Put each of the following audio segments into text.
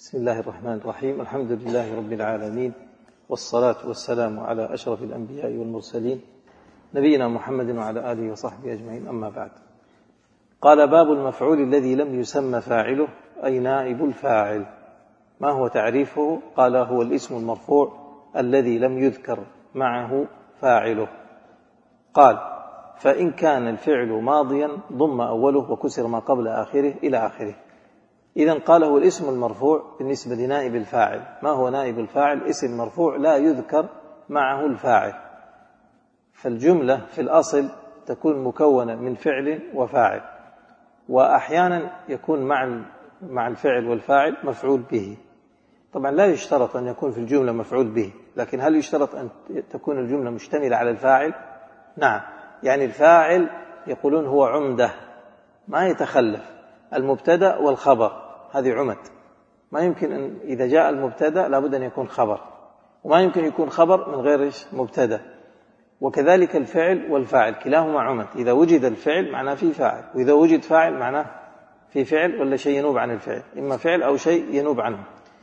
بسم الله الرحمن الرحيم. الحمد لله رب العالمين، والصلاة والسلام على أشرف الأنبياء والمرسلين نبينا محمد وعلى آله وصحبه أجمعين، أما بعد. قال: باب المفعول الذي لم يسمى فاعله، أي نائب الفاعل. ما هو تعريفه؟ قال: هو الاسم المرفوع الذي لم يذكر معه فاعله. قال: فإن كان الفعل ماضيا ضم أوله وكسر ما قبل آخره إلى آخره. إذن قال: هو الاسم المرفوع بالنسبة لنائب الفاعل. ما هو نائب الفاعل؟ اسم مرفوع لا يذكر معه الفاعل. فالجملة في الأصل تكون مكونة من فعل وفاعل، وأحيانا يكون مع الفعل والفاعل مفعول به. طبعا لا يشترط أن يكون في الجملة مفعول به، لكن هل يشترط أن تكون الجملة مشتملة على الفاعل؟ نعم. يعني الفاعل يقولون هو عمدة، ما يتخلف المبتدأ والخبر، هذه عمد. ما يمكن أن إذا جاء المبتدأ لابد أن يكون خبر، وما يمكن يكون خبر من غير مبتدأ. وكذلك الفعل والفاعل كلاهما عمد. إذا وجد الفعل معناه في فاعل، وإذا وجد فاعل معناه في فعل ولا شيء ينوب عن الفعل، إما فعل أو شيء ينوب عنه.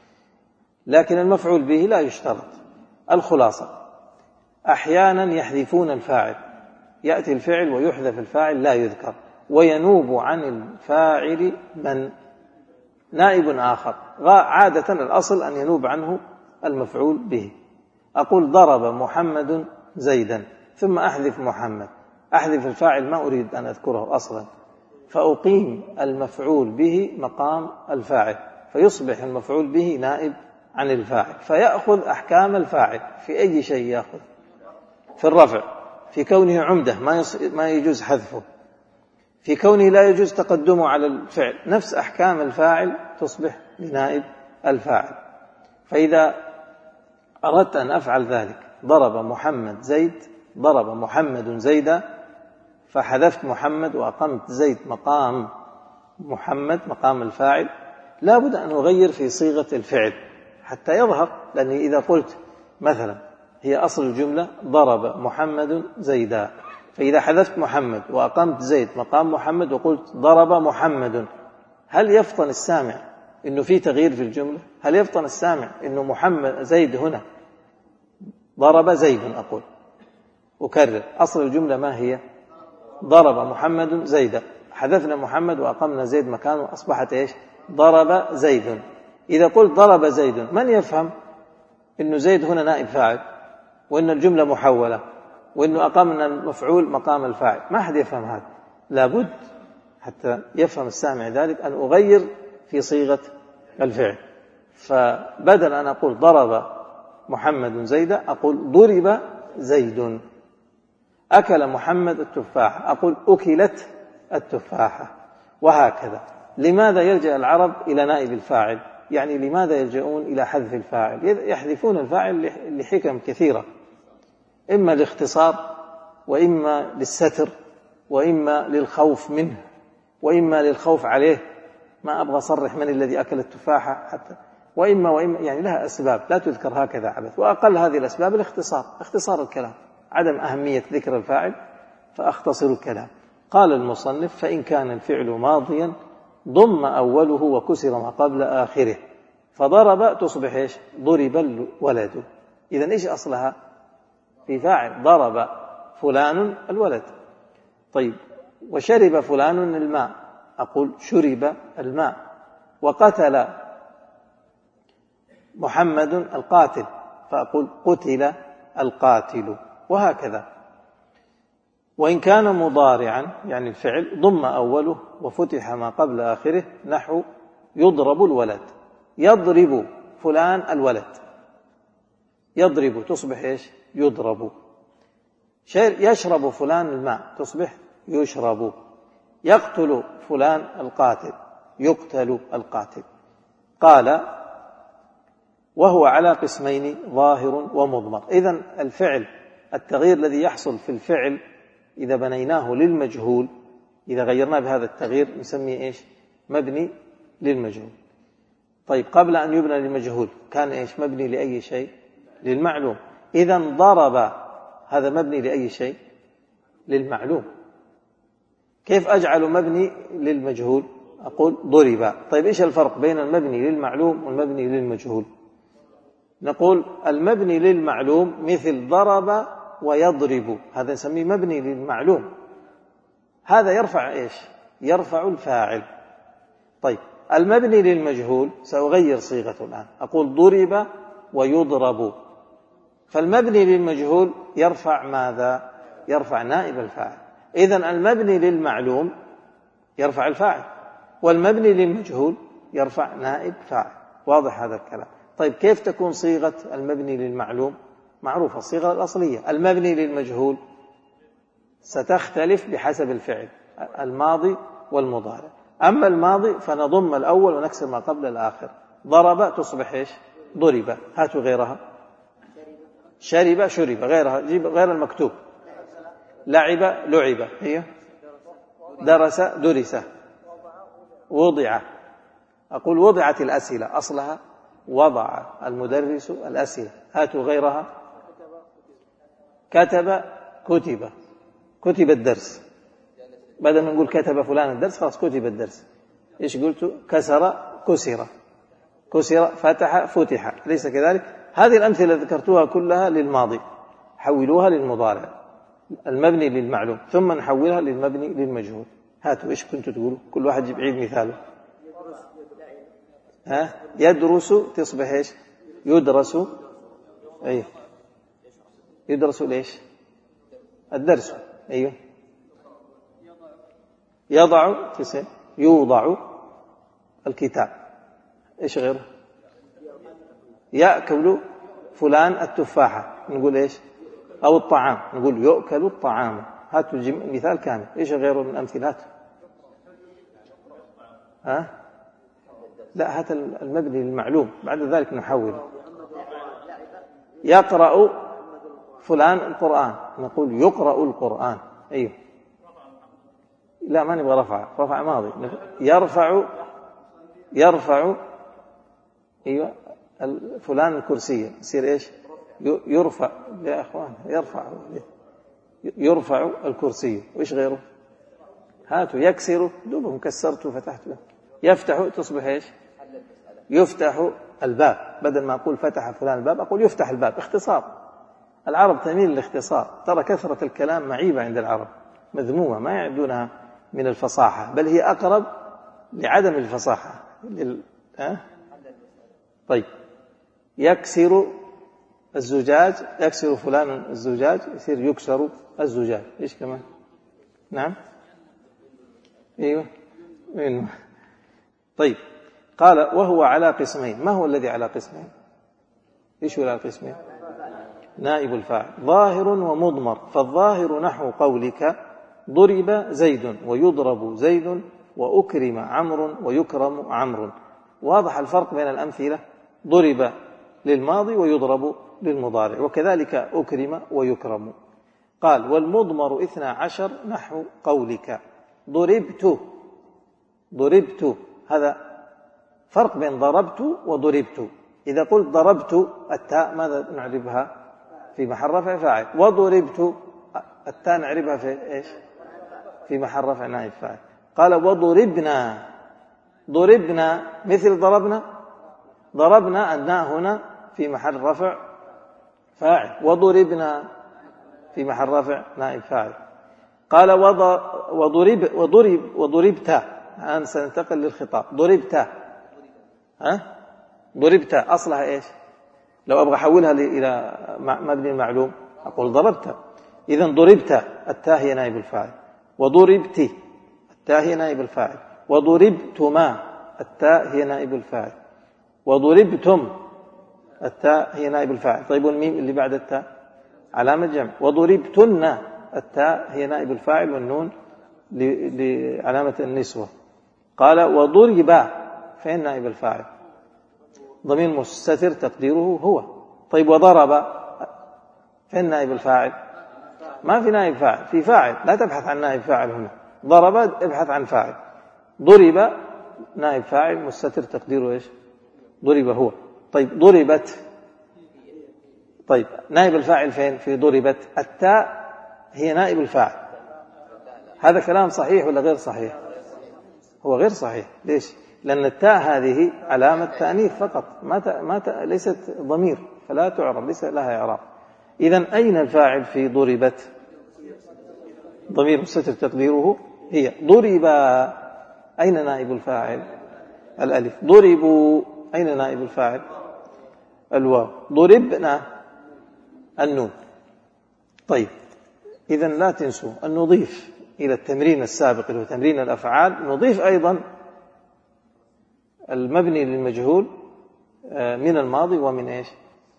لكن المفعول به لا يشترط. الخلاصة: أحيانا يحذفون الفاعل، يأتي الفعل ويحذف الفاعل لا يذكر، وينوب عن الفاعل من نائب آخر. عادة الأصل أن ينوب عنه المفعول به. أقول: ضرب محمد زيدا، ثم أحذف محمد، أحذف الفاعل ما أريد أن أذكره أصلا، فأقيم المفعول به مقام الفاعل، فيصبح المفعول به نائب عن الفاعل، فيأخذ أحكام الفاعل. في أي شيء يأخذ؟ في الرفع، في كونه عمدة ما يجوز حذفه، في كونه لا يجوز تقدمه على الفعل، نفس أحكام الفاعل تصبح لنائب الفاعل. فإذا أردت أن أفعل ذلك، ضرب محمد زيد، ضرب محمد زيدا، فحذفت محمد وأقمت زيد مقام محمد مقام الفاعل، لا بد أن أغير في صيغة الفعل حتى يظهر. لأني إذا قلت مثلا هي أصل الجملة ضرب محمد زيدا، فإذا حذفت محمد وأقمت زيد مقام محمد وقلت ضرب محمد، هل يفطن السامع إنه في تغيير في الجملة؟ هل يفطن السامع إنه محمد زيد هنا ضرب زيد؟ أقول أكرر، أصل الجملة ما هي؟ ضرب محمد زيدا، حذفنا محمد وأقمنا زيد مكانه، أصبحت إيش؟ ضرب زيد. إذا قلت ضرب زيد، من يفهم إنه زيد هنا نائب فاعل، وإن الجملة محولة، وإنه أقمنا المفعول مقام الفاعل؟ ما أحد يفهم هذا. لابد حتى يفهم السامع ذلك أن أغير في صيغة الفعل. فبدل أن أقول ضرب محمد زيدا أقول ضرب زيد. أكل محمد التفاحة أقول أكلت التفاحة، وهكذا. لماذا يلجأ العرب إلى نائب الفاعل؟ يعني لماذا يلجؤون إلى حذف الفاعل؟ يحذفون الفاعل لحكم كثيرة، إما الاختصار، وإما للستر، وإما للخوف منه، وإما للخوف عليه، ما أبغى أصرح من الذي أكل التفاحة حتى، وإما يعني لها أسباب لا تذكر هكذا عبث. وأقل هذه الأسباب الاختصار، اختصار الكلام، عدم أهمية ذكر الفاعل فأختصر الكلام. قال المصنف: فإن كان الفعل ماضيا ضم أوله وكسر ما قبل آخره، فضرب تصبح إيش؟ ضرب الولد. إذن إيش أصلها؟ في فاعل، ضرب فلان الولد. طيب، وشرب فلان الماء، أقول شرب الماء. وقتل محمد القاتل، فأقول قتل القاتل، وهكذا. وإن كان مضارعا يعني الفعل ضم أوله وفتح ما قبل آخره، نحو يضرب الولد، يضرب فلان الولد، يضرب تصبح إيش؟ يضرب. يشرب فلان الماء تصبح يشرب. يقتل فلان القاتل، يقتل القاتل. قال: وهو على قسمين ظاهر ومضمر. إذن الفعل، التغيير الذي يحصل في الفعل إذا بنيناه للمجهول، إذا غيرناه بهذا التغيير نسميه إيش؟ مبني للمجهول. طيب، قبل أن يبنى للمجهول كان إيش؟ مبني لأي شيء؟ للمعلوم. إذن ضرب هذا مبني لأي شيء؟ للمعلوم. كيف أجعل مبني للمجهول؟ أقول ضرب. طيب إيش الفرق بين المبني للمعلوم والمبني للمجهول؟ نقول المبني للمعلوم مثل ضرب ويضرب، هذا نسميه مبني للمعلوم، هذا يرفع إيش؟ يرفع الفاعل. طيب المبني للمجهول سأغير صيغته الآن، أقول ضرب ويضرب، فالمبني للمجهول يرفع ماذا؟ يرفع نائب الفاعل. إذن المبني للمعلوم يرفع الفاعل، والمبني للمجهول يرفع نائب فاعل. واضح هذا الكلام؟ طيب كيف تكون صيغة المبني للمعلوم؟ معروفة الصيغة الأصلية. المبني للمجهول ستختلف بحسب الفعل، الماضي والمضارع. أما الماضي فنضم الأول ونكسر ما قبل الآخر. ضرب تصبح إيش؟ ضرب. هاتوا غيرها. شرب شرب، غيرها جيب غير المكتوب. لعب لعب، هي درس درس. وضع، أقول وضعت الأسئلة، أصلها وضع المدرس الأسئلة. هاتوا غيرها. كتب كتب، كتب الدرس، بدل ما نقول كتب فلان الدرس خلاص كتب الدرس. إيش قلت؟ كسر كسر، كسر فتح فتح، أليس كذلك؟ هذه الأمثلة ذكرتها كلها للماضي، حولوها للمضارع، المبني للمعلوم، ثم نحولها للمبني للمجهول. هاتوا إيش كنتوا تقولوا؟ كل واحد يعيد مثاله. يدرس تصبح إيش؟ يدرس. أيه يدرس ليش؟ الدرس. أيوه. يضع تسع، يوضع الكتاب. إيش غيره؟ يأكل فلان التفاحة، نقول إيش؟ أو الطعام، نقول يؤكل الطعام. هاتوا مثال كامل. إيش غيره من أمثلات؟ لا، هات المبني للمعلوم، بعد ذلك نحول. يقرأ فلان القرآن، نقول يقرأ القرآن. أيوه. لا، ما نبغى رفع ماضي. يرفع أيوه فلان الكرسي، يصير إيش؟ يرفع يا أخوان، يرفع الكرسي. وإيش غيره؟ هاتوا. يكسر، دوبهم كسرته فتحته. يفتح تصبح إيش؟ يفتح الباب، بدل ما أقول فتح فلان الباب أقول يفتح الباب. اختصار، العرب تميل للاختصار. ترى كثرة الكلام معيبة عند العرب، مذمومة، ما يعدونها من الفصاحة، بل هي أقرب لعدم الفصاحة. طيب يكسر الزجاج، يكسر فلان الزجاج، يصير يكسر الزجاج. إيش كمان؟ نعم. أيوه. طيب قال وهو على قسمين. ما هو الذي على قسمين؟ إيش هو على قسمين؟ نائب الفاعل، ظاهر ومضمر. فالظاهر نحو قولك ضرب زيد ويضرب زيد وأكرم عمرو ويكرم عمرو. واضح الفرق بين الأمثلة، ضرب للماضي ويضرب للمضارع، وكذلك أكرم ويكرم. قال والمضمر 12 نحو قولك ضربت. هذا فرق بين ضربت وضربت. إذا قلت ضربت التاء ماذا نعربها؟ في محل رفع فاعل. وضربت التاء نعربها في إيش؟ في محل رفع نائب فاعل. قال وضربنا مثل ضربنا الناء هنا في محل رفع فاعل، وضربنا في محل رفع نائب فاعل. قال وضربت. الآن سننتقل للخطاب. ضربت أصلها إيش؟ لو أبغى أحولها إلى مبني المعلوم أقول ضربت. إذن ضربت التاء هي نائب الفاعل، وضربت التاء هي نائب الفاعل، وضربتما التاء هي نائب الفاعل، وضربتم التاء هي نائب الفاعل. طيب والميم اللي بعد التاء علامة جمع. وضربتن التاء هي نائب الفاعل، والنون لعلامة النسوة. قال وضرب فين نائب الفاعل؟ ضمير مستتر تقديره هو. طيب وضرب فين نائب الفاعل؟ ما في نائب فاعل، في فاعل، لا تبحث عن نائب فاعل هنا. ضرب ابحث عن فاعل. ضرب نائب فاعل مستتر تقديره ايش؟ ضرب هو. طيب ضربت، طيب نائب الفاعل فين في ضربت؟ التاء هي نائب الفاعل. هذا كلام صحيح ولا غير صحيح؟ هو غير صحيح. ليش؟ لأن التاء هذه علامة تأنيث فقط، ليست ضمير، فلا تعرب، ليس لها إعراب. إذن أين الفاعل في ضربت؟ ضمير مستتر تقديره هي. ضرب، أين نائب الفاعل؟ الألف. ضربوا، أين نائب الفاعل؟ الواو. ضربنا، النون. طيب، إذن لا تنسوا أن نضيف إلى التمرين السابق اللي هو تمرين الأفعال، نضيف أيضا المبني للمجهول من الماضي ومن إيش؟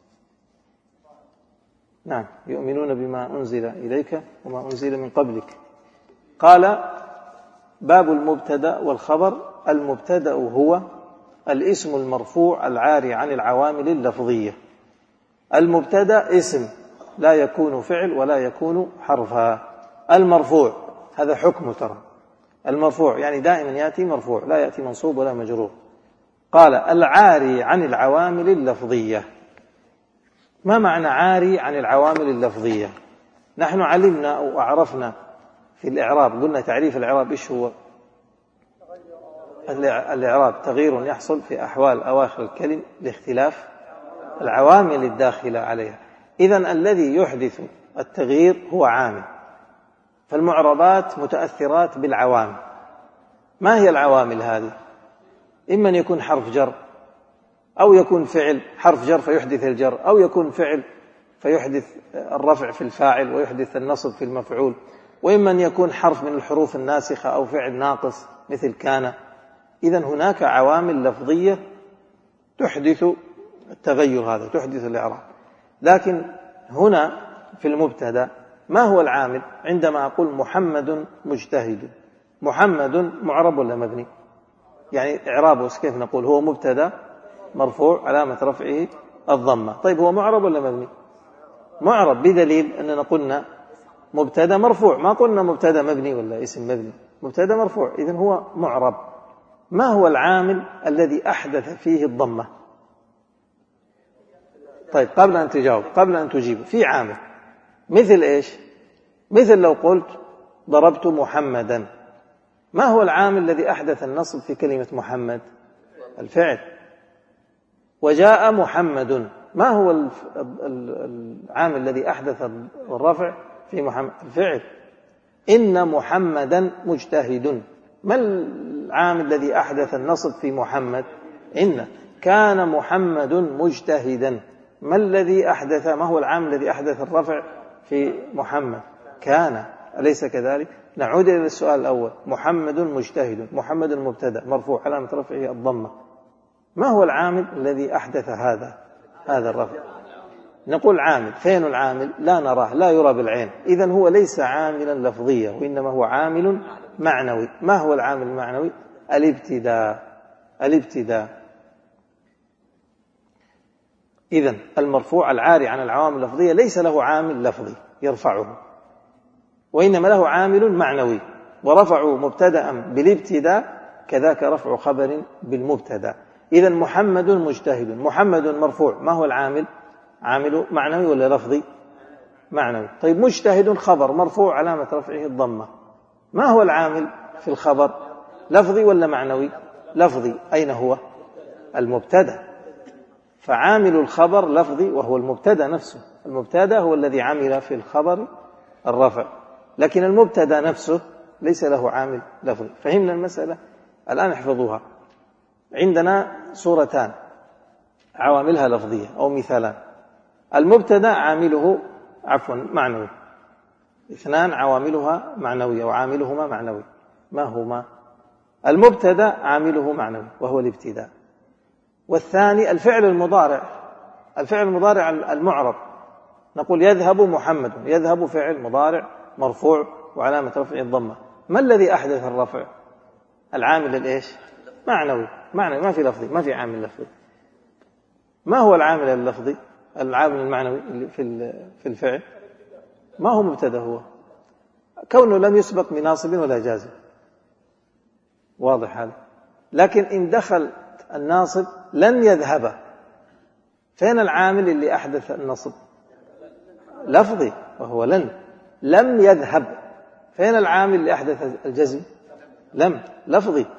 نعم، يؤمنون بما أنزل إليك وما أنزل من قبلك. قال: باب المبتدأ والخبر. المبتدأ هو الاسم المرفوع العاري عن العوامل اللفظية. المبتدأ اسم لا يكون فعل ولا يكون حرفا. المرفوع هذا حكم ترى، المرفوع يعني دائما يأتي مرفوع، لا يأتي منصوب ولا مجرور. قال: العاري عن العوامل اللفظية. ما معنى عاري عن العوامل اللفظية؟ نحن علمنا أو أعرفنا في الإعراب، قلنا تعريف الإعراب إيش هو؟ الإعراب تغيير يحصل في أحوال أواخر الكلم لاختلاف العوامل الداخلة عليها. إذن الذي يحدث التغيير هو عامل، فالمعربات متأثرات بالعوامل. ما هي العوامل هذه؟ إما أن يكون حرف جر، أو يكون فعل حرف جر فيحدث الجر، أو يكون فعل فيحدث الرفع في الفاعل ويحدث النصب في المفعول، وإما أن يكون حرف من الحروف الناسخة أو فعل ناقص مثل كان. إذن هناك عوامل لفظية تحدث التغير هذا، تحدث الإعراب. لكن هنا في المبتدأ ما هو العامل؟ عندما أقول محمد مجتهد، محمد معرب ولا مبني؟ يعني إعرابه كيف نقول؟ هو مبتدأ مرفوع علامة رفعه الضمة. طيب هو معرب ولا مبني؟ معرب، بدليل أننا قلنا مبتدأ مرفوع، ما قلنا مبتدأ مبني ولا اسم مبني، مبتدأ مرفوع، إذن هو معرب. ما هو العامل الذي أحدث فيه الضمة؟ طيب قبل أن تجاوب، قبل أن تجيب، في عامل مثل إيش؟ مثل لو قلت ضربت محمدا، ما هو العامل الذي أحدث النصب في كلمة محمد؟ الفعل. وجاء محمد، ما هو العامل الذي أحدث الرفع في محمد؟ الفعل. إن محمدا مجتهد، ما العامل الذي أحدث النصب في محمد؟ إن. كان محمد مجتهدا، ما الذي أحدث، ما هو العامل الذي أحدث الرفع في محمد؟ كان، أليس كذلك؟ نعود إلى السؤال الأول. محمد مجتهد، محمد المبتدأ مرفوع علامة رفعه الضمة، ما هو العامل الذي أحدث هذا الرفع؟ نقول عامل. فين العامل؟ لا نراه، لا يرى بالعين، إذن هو ليس عاملا لفظيا، وإنما هو عامل معنوي. ما هو العامل المعنوي؟ الابتداء. إذن المرفوع العاري عن العوامل اللفظية ليس له عامل لفظي يرفعه، وإنما له عامل معنوي. ورفعوا مبتدأ بالابتداء كذاك رفع خبر بالمبتدأ. إذن محمد مجتهد، محمد مرفوع، ما هو العامل؟ عامل معنوي ولا لفظي؟ معنوي. طيب مجتهد خبر مرفوع علامة رفعه الضمة، ما هو العامل في الخبر؟ لفظي ولا معنوي؟ لفظي. أين هو؟ المبتدأ. فعامل الخبر لفظي وهو المبتدأ نفسه. المبتدأ هو الذي عمل في الخبر الرفع، لكن المبتدأ نفسه ليس له عامل لفظي. فهمنا المسألة؟ الآن احفظوها. عندنا صورتان عواملها لفظية أو مثالان. المبتدأ عامله معنوي، اثنان عواملها معنوية وعاملهما معنوي. ما هما؟ المبتدأ عامله معنوي وهو الابتداء، والثاني الفعل المضارع. الفعل المضارع المعرب، نقول يذهب محمد، يذهب فعل مضارع مرفوع وعلامة رفعه الضمة. ما الذي أحدث الرفع؟ العامل الإيش؟ معنوي، ما في لفظي، ما في عامل لفظي. ما هو العامل اللفظي؟ العامل المعنوي في الفعل ما هو مبتدأ، هو كونه لم يسبق بناصب ولا جازم، واضح هذا. لكن إن دخل الناصب لن يذهب، فين العامل اللي أحدث النصب؟ لفظي وهو لم يذهب. فين العامل اللي أحدث الجزم؟ لم، لفظي.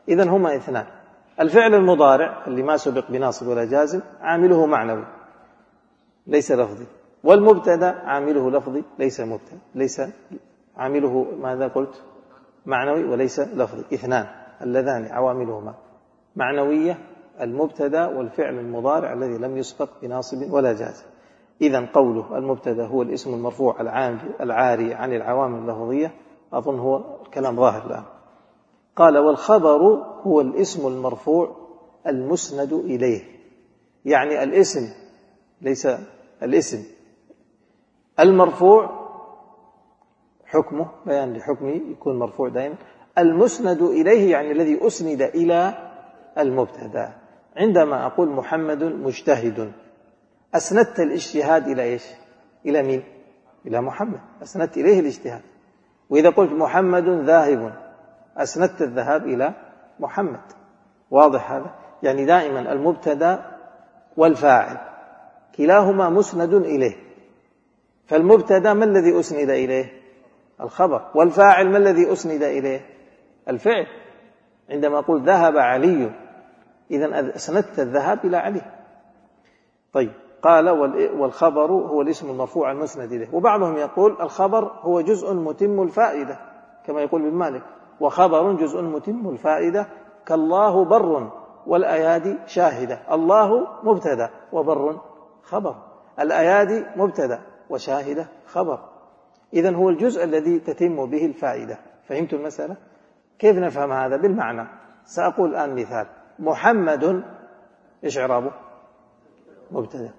إذن هما اثنان. الفعل المضارع اللي ما سبق بناصب ولا جازم عامله معنوي ليس لفظي، والمبتدا عامله لفظي ليس عامله ماذا قلت معنوي وليس لفظي. اثنان اللذان عواملهما معنوية، المبتدا والفعل المضارع الذي لم يسبق بناصب ولا جازم. إذن قوله المبتدا هو الاسم المرفوع العاري عن العوامل اللفظية أظن هو الكلام ظاهر الآن. قال والخبر هو الاسم المرفوع المسند إليه، يعني الاسم ليس الاسم المرفوع حكمه بيان لحكمه يكون مرفوع دائما، المسند إليه يعني الذي أسند إلى المبتدا. عندما أقول محمد مجتهد أسندت الاجتهاد إلى إيش؟ إلى مين؟ إلى محمد، أسندت إليه الاجتهاد. وإذا قلت محمد ذاهب أسندت الذهاب إلى محمد. واضح هذا؟ يعني دائما المبتدا والفاعل كلاهما مسند إليه، فالمبتدا ما الذي أسند إليه؟ الخبر. والفاعل ما الذي أسند إليه؟ الفعل. عندما أقول ذهب علي إذن أسندت الذهاب إلى علي. طيب قال والخبر هو الاسم المرفوع المسند إليه. وبعضهم يقول الخبر هو جزء متم الفائدة كما يقول ابن مالك، وخبر جزء متم الفائدة كالله بر والأيادي شاهدة. الله مبتدا وبر خبر، الأيادي مبتدا وشاهدة خبر. إذن هو الجزء الذي تتم به الفائدة. فهمت المسألة؟ كيف نفهم هذا بالمعنى؟ سأقول الآن مثال. محمد إيش إعرابه؟ مبتدا.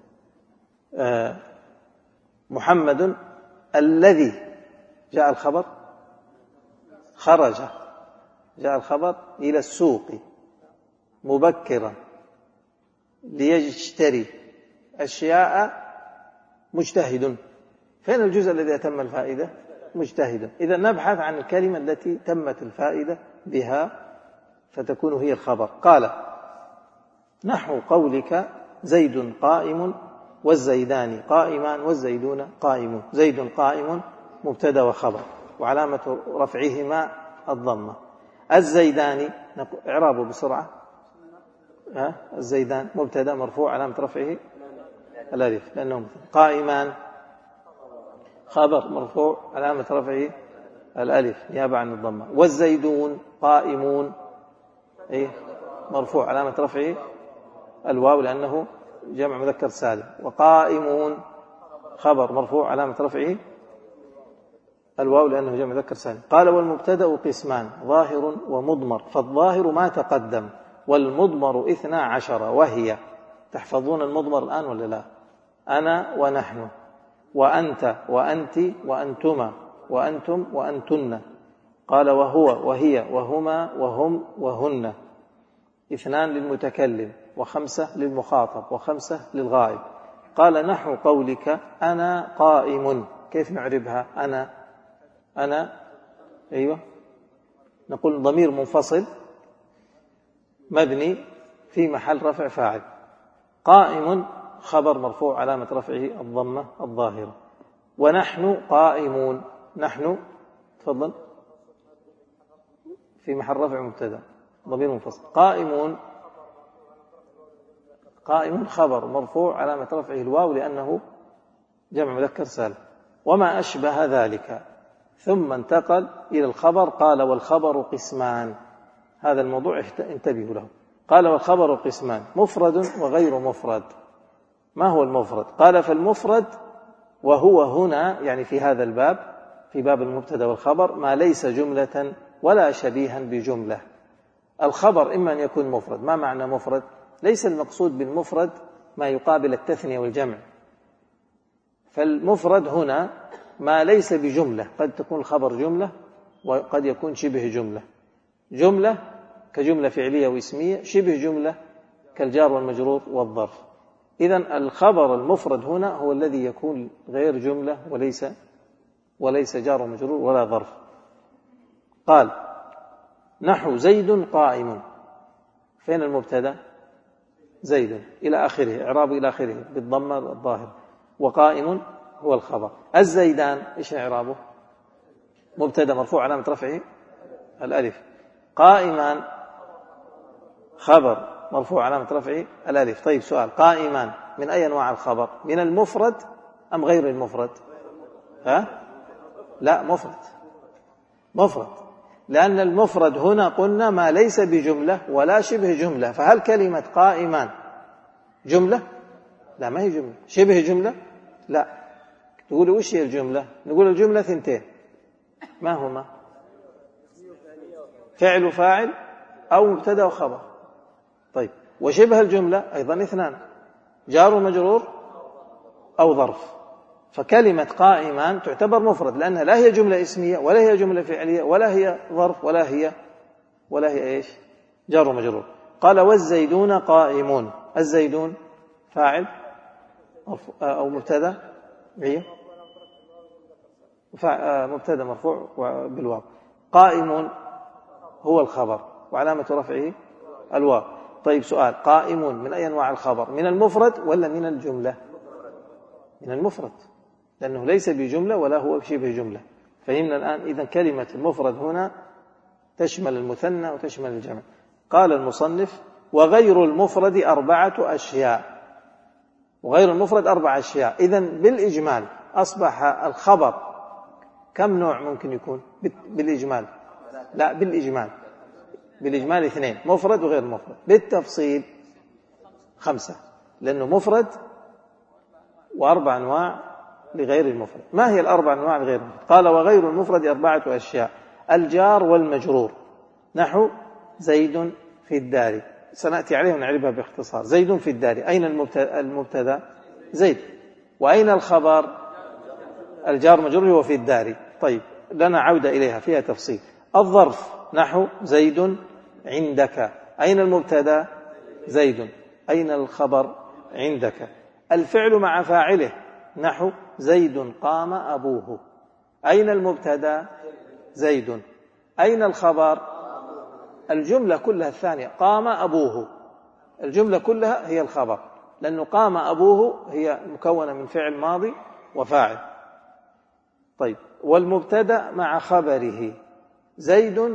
محمد الذي جاء الخبر خرج، جاء الخبر إلى السوق مبكرا ليشتري أشياء مجتهد. فين الجزء الذي أتم الفائدة؟ مجتهد. إذا نبحث عن الكلمة التي تمت الفائدة بها فتكون هي الخبر. قال نحو قولك زيد قائم والزيدان قائمان والزيدون قائمون. زيد قائم مبتدا وخبر وعلامة رفعهما الضمة. الزيدان إعرابه بسرعة. الزيدان مبتدا مرفوع علامة رفعه الألف لأنه قائمان خبر مرفوع علامة رفعه الألف نيابة عن الضمة. والزيدون قائمون مرفوع علامة رفعه الواو لأنه جمع مذكر سالم. وقائمون خبر مرفوع علامة رفعه الواو لأنه جمع مذكر سالم. قال والمبتدأ قسمان ظاهر ومضمر، فالظاهر ما تقدم والمضمر 12 وهي. تحفظون المضمر الآن ولا لا؟ أنا ونحن وأنت وأنت وأنتما وأنتم وأنتن. قال وهو وهي وهما وهم وهن. 2 للمتكلم و5 للمخاطب و5 للغائب. قال نحو قولك أنا قائم، كيف نعربها؟ أنا أيوة نقول ضمير منفصل مبني في محل رفع فاعل. قائم خبر مرفوع علامة رفعه الضمة الظاهرة. ونحن قائمون، نحن تفضل في محل رفع مبتدا ضمير منفصل. قائم خبر مرفوع علامة رفعه الواو لأنه جمع مذكر سالم. وما أشبه ذلك. ثم انتقل إلى الخبر. قال والخبر قسمان. هذا الموضوع انتبهوا له. قال والخبر قسمان مفرد وغير مفرد. ما هو المفرد؟ قال فالمفرد وهو هنا يعني في هذا الباب في باب المبتدا والخبر ما ليس جملة ولا شبيها بجملة. الخبر إما أن يكون مفرد. ما معنى مفرد؟ ليس المقصود بالمفرد ما يقابل التثنية والجمع. فالمفرد هنا ما ليس بجملة، قد تكون الخبر جملة وقد يكون شبه جملة. جملة كجملة فعلية واسمية، شبه جملة كالجار والمجرور والظرف. إذن الخبر المفرد هنا هو الذي يكون غير جملة وليس جار ومجرور ولا ظرف. قال نحو زيد قائم. فين المبتدا؟ زيد إلى آخره، إعراب إلى آخره بالضمة الظاهر. وقائم هو الخبر. الزيدان إيش إعرابه؟ مبتدا مرفوع علامة رفعه الألف. قائمان خبر مرفوع علامة رفعه الألف. طيب سؤال، قائمان من أي أنواع الخبر؟ من المفرد أم غير المفرد؟ لا، مفرد، لأن المفرد هنا قلنا ما ليس بجملة ولا شبه جملة. فهل كلمة قائمان جملة؟ لا، ما هي جملة. شبه جملة؟ لا. تقول وش هي الجملة؟ نقول الجملة ثنتين، ما هما؟ فعل وفاعل أو مبتدأ وخبر. طيب، وشبه الجملة أيضا اثنان، جار ومجرور أو ظرف. فكلمة قائمان تعتبر مفرد لأنها لا هي جملة اسمية ولا هي جملة فعلية ولا هي ظرف ولا هي إيش؟ جار ومجرور. قال والزيدون قائمون. الزيدون فاعل أو مبتدأ؟ هي مبتدأ مرفوع بالواو. قائمون هو الخبر وعلامة رفعه الواو. طيب سؤال، قائمون من أي أنواع الخبر؟ من المفرد ولا من الجملة؟ من المفرد، لأنه ليس بجملة ولا هو بشبه جملة. فهمنا الآن. إذن كلمة المفرد هنا تشمل المثنى وتشمل الجمع. قال المصنف وغير المفرد 4 أشياء. وغير المفرد 4 أشياء. إذن بالإجمال أصبح الخبر كم نوع ممكن يكون بالإجمال؟ لا، بالإجمال 2، مفرد وغير مفرد. بالتفصيل 5، لأنه مفرد و4 أنواع لغير المفرد. ما هي 4 أنواع لغير المفرد؟ قال وغير المفرد 4 أشياء. الجار والمجرور، نحو زيد في الدار، سنأتي عليه ونعرفها باختصار. زيد في الدار، أين المبتدأ؟ زيد. وأين الخبر؟ الجار مجرور هو في الدار. طيب، لنا عودة إليها فيها تفصيل. الظرف، نحو زيد عندك، أين المبتدأ؟ زيد. أين الخبر؟ عندك. الفعل مع فاعله، نحو زيد قام أبوه، أين المبتدأ؟ زيد. أين الخبر؟ الجملة كلها الثانية، قام أبوه، الجملة كلها هي الخبر، لأنه قام أبوه هي مكونة من فعل ماضي وفاعل. طيب، والمبتدأ مع خبره، زيد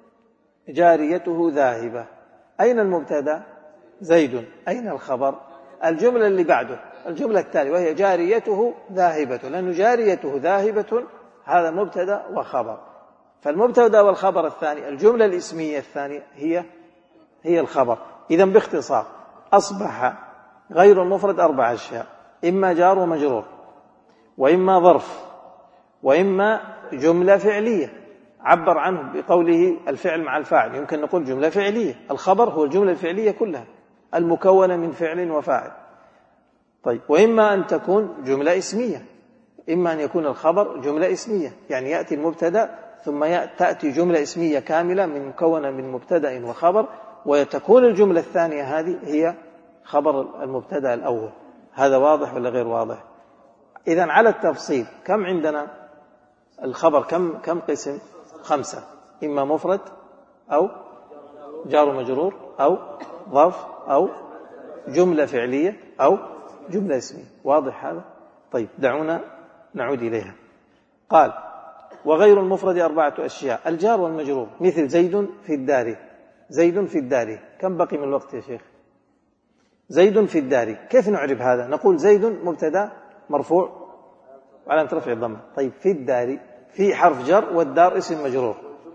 جاريته ذاهبة، أين المبتدأ؟ زيد. أين الخبر؟ الجملة اللي بعده، الجملة التالية، وهي جاريته ذاهبة، لأنه جاريته ذاهبة هذا مبتدأ وخبر. فالمبتدأ والخبر الثاني، الجملة الاسمية الثانية هي الخبر. إذن باختصار أصبح غير المفرد 4 أشياء، إما جار ومجرور، وإما ظرف، وإما جملة فعلية عبر عنه بقوله الفعل مع الفاعل، يمكن نقول جملة فعلية. الخبر هو الجملة الفعلية كلها المكونة من فعل وفاعل. طيب، وإما أن تكون جملة اسمية، إما أن يكون الخبر جملة اسمية، يعني يأتي المبتدأ ثم تأتي جملة اسمية كاملة من مكونة من مبتدأ وخبر، وتكون الجملة الثانية هذه هي خبر المبتدأ الأول. هذا واضح ولا غير واضح؟ إذن على التفصيل كم عندنا الخبر؟ كم قسم؟ 5، إما مفرد أو جار مجرور أو ظرف أو جملة فعلية أو جملة اسمية. واضح هذا؟ طيب، دعونا نعود إليها. قال وغير المفرد 4 أشياء. الجار والمجرور، مثل زيد في الدار. زيد في الدار، كم بقي من الوقت يا شيخ؟ زيد في الدار، كيف نعرف هذا؟ نقول زيد مبتدأ مرفوع وعلامة رفعه الضمة. طيب، في الدار في حرف جر والدار اسم مجرور.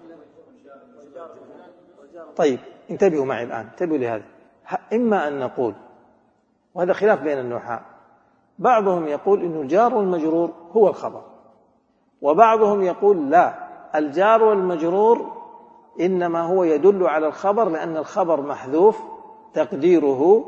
طيب، انتبهوا معي الآن، انتبهوا لهذا. إما أن نقول، وهذا خلاف بين النحاة، بعضهم يقول إنه الجار والمجرور هو الخبر، وبعضهم يقول لا، الجار والمجرور إنما هو يدل على الخبر لأن الخبر محذوف تقديره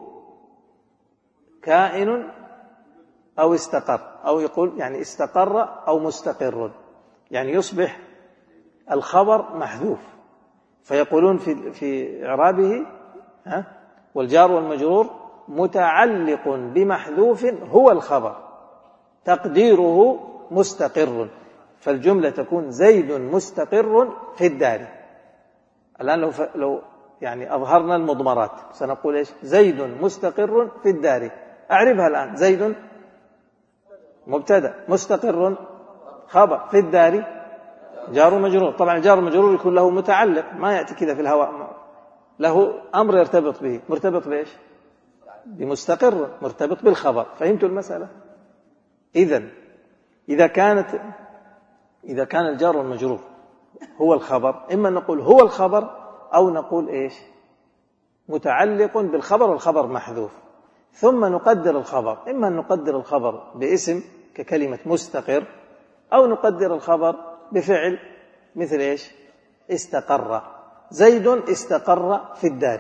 كائن أو استقر، أو يقول يعني استقر أو مستقر، يعني يصبح الخبر محذوف، فيقولون في إعرابه والجار والمجرور متعلق بمحذوف هو الخبر تقديره مستقر، فالجملة تكون زيد مستقر في الدار. الآن لو يعني أظهرنا المضمرات سنقول إيش؟ زيد مستقر في الدار. أعرفها الآن، زيد مبتدأ مستقر خبر في الدار جار ومجرور. طبعا الجار والمجرور يكون له متعلق، ما يأتي كذا في الهواء، له أمر يرتبط به، مرتبط بإيش؟ بمستقر، مرتبط بالخبر. فهمتوا المسألة؟ إذا كان الجار والمجرور هو الخبر، إما نقول هو الخبر أو نقول إيش؟ متعلق بالخبر والخبر محذوف، ثم نقدر الخبر، إما أن نقدر الخبر باسم ككلمة مستقر، أو نقدر الخبر بفعل مثل إيش؟ استقر، زيد استقر في الدار،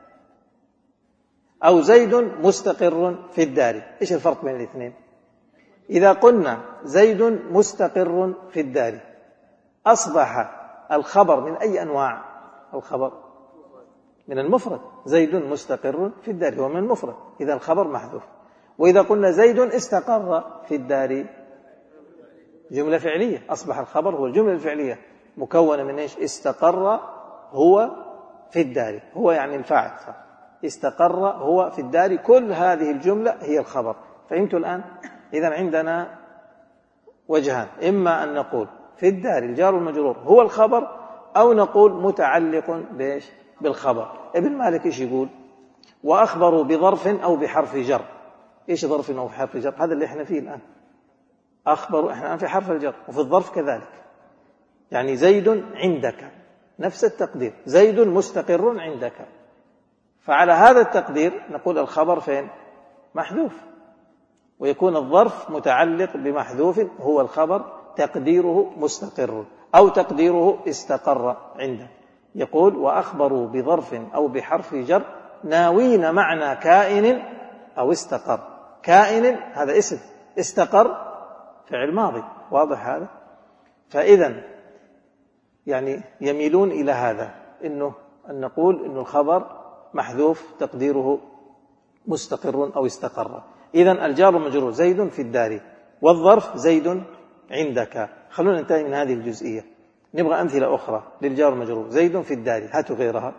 أو زيد مستقر في الدار. إيش الفرق بين الاثنين؟ إذا قلنا زيد مستقر في الدار أصبح الخبر من أي أنواع الخبر؟ من المفرد، زيد مستقر في الدار هو من المفرد، إذا الخبر محذوف. وإذا قلنا زيد استقر في الدار جملة فعلية، أصبح الخبر هو الجملة الفعلية مكونة من إيش؟ استقر هو في الدار، هو يعني الفاعل، استقر هو في الدار، كل هذه الجملة هي الخبر. فهمتوا الآن؟ إذن عندنا وجهان، إما أن نقول في الدار الجار والمجرور هو الخبر، أو نقول متعلق بإيش؟ بالخبر. ابن مالك إيش يقول؟ وأخبروا بظرف أو بحرف جر. إيش ظرف أو بحرف جر؟ هذا اللي إحنا فيه الآن. أخبروا، إحنا الآن في حرف الجر وفي الظرف كذلك، يعني زيد عندك، نفس التقدير، زيد مستقر عندك. فعلى هذا التقدير نقول الخبر فين؟ محذوف، ويكون الظرف متعلق بمحذوف هو الخبر، تقديره مستقر أو تقديره استقر عنده. يقول وأخبروا بظرف أو بحرف جر ناوين معنى كائن أو استقر. كائن هذا اسم، استقر فعل ماضي، واضح هذا؟ فإذا يعني يميلون إلى هذا، أن نقول أن الخبر محذوف تقديره مستقر أو استقر. إذن الجار والمجرور زيد في الدار، والظرف زيد عندك. خلونا ننتهي من هذه الجزئية، نبغى أمثلة أخرى للجار والمجرور. زيد في الدار، هاتوا غيرها.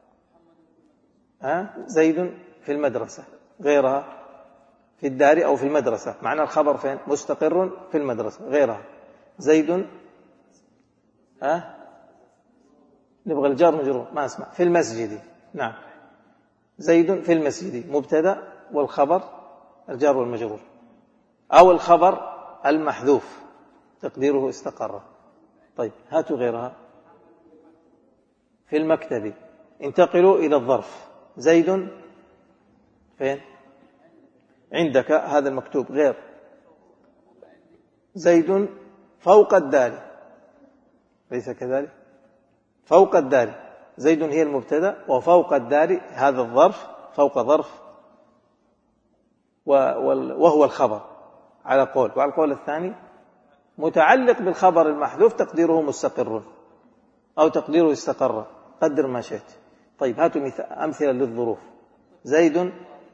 زيد في المدرسة، غيرها في الدار أو في المدرسة، معنى الخبر فين؟ مستقر في المدرسة، غيرها. زيد نبغى الجار والمجرور، ما اسمع، في المسجد. نعم، زيد في المسجد مبتدأ، والخبر الجار والمجرور، أو الخبر المحذوف تقديره استقر. طيب هاتوا غيرها. في المكتب. انتقلوا إلى الظرف. زيد فين؟ عندك، هذا المكتوب، غير زيد فوق الدار، ليس كذلك؟ فوق الدار، زيد هي المبتدأ، وفوق الدار هذا الظرف، فوق ظرف وهو الخبر على قول. وعلى القول الثاني متعلق بالخبر المحذوف تقديره مستقر أو تقديره استقر، قدر ما شئت. طيب هاتوا أمثلة للظروف. زيد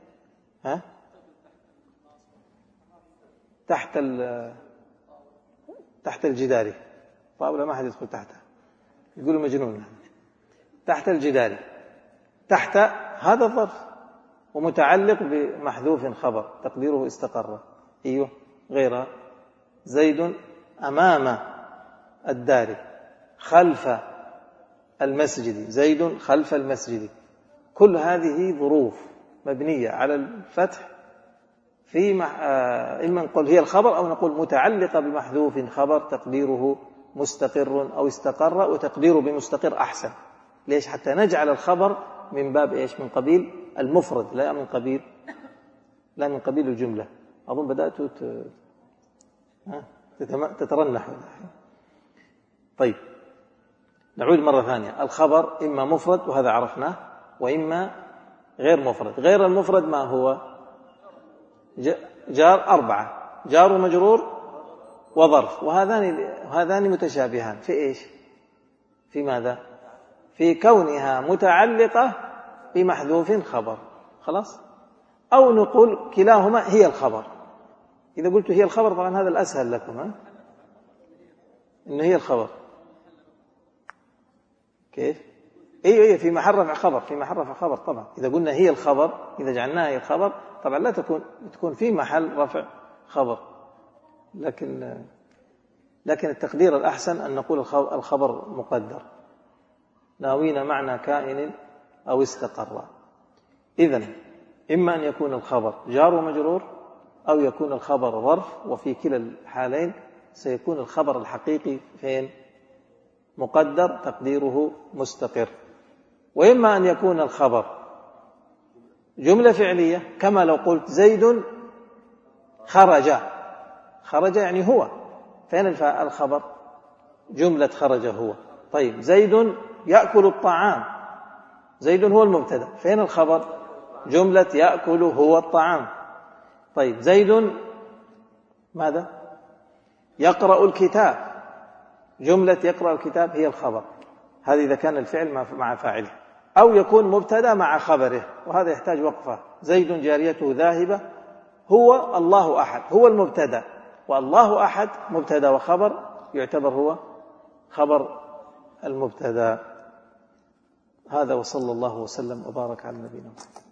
تحت الجدار، طاولة ما حد يدخل تحتها، يقولوا مجنون. تحت الجدار، تحت هذا الظرف ومتعلق بمحذوف خبر تقديره استقر. أيوه غيرها. زيد أمام الدار خلف المسجد، زيد خلف المسجد. كل هذه ظروف مبنية على الفتح، في إما نقول هي الخبر أو نقول متعلقة بمحذوف خبر تقديره مستقر أو استقر، وتقديره بمستقر أحسن. ليش؟ حتى نجعل الخبر من باب إيش؟ من قبيل المفرد، لا من قبيل الجملة. أظن بدأتوا تترنحوا. طيب نعود مرة ثانية. الخبر إما مفرد وهذا عرفناه، وإما غير مفرد. غير المفرد ما هو؟ جار 4، جار ومجرور وظرف، وهذان متشابهان في إيش؟ في ماذا؟ في كونها متعلقة بمحذوف خبر، خلاص. أو نقول كلاهما هي الخبر. إذا قلت هي الخبر طبعا هذا الأسهل لكم، إنه هي الخبر. كيف؟ أيوة في محل رفع خبر، في محل رفع خبر طبعا. إذا قلنا هي الخبر، إذا جعلناها هي الخبر طبعا لا تكون في محل رفع خبر، لكن التقدير الأحسن أن نقول الخبر مقدر. ناوين معنى كائن أو استقر. إذن إما أن يكون الخبر جار ومجرور أو يكون الخبر ظرف، وفي كلا الحالين سيكون الخبر الحقيقي فين؟ مقدر تقديره مستقر. وإما أن يكون الخبر جملة فعلية، كما لو قلت زيد خرج. خرج يعني هو، فين الخبر؟ جملة خرج هو. طيب زيد يأكل الطعام، زيد هو المبتدأ، فين الخبر؟ جملة يأكل هو الطعام. طيب زيد ماذا؟ يقرأ الكتاب، جملة يقرأ الكتاب هي الخبر. هذه إذا كان الفعل مع فاعله، أو يكون مبتدأ مع خبره، وهذا يحتاج وقفة. زيد جاريته ذاهبة، هو الله أحد هو المبتدأ، والله أحد مبتدأ وخبر، يعتبر هو خبر المبتدأ. هذا وصلى الله وسلم وبارك على نبينا محمد.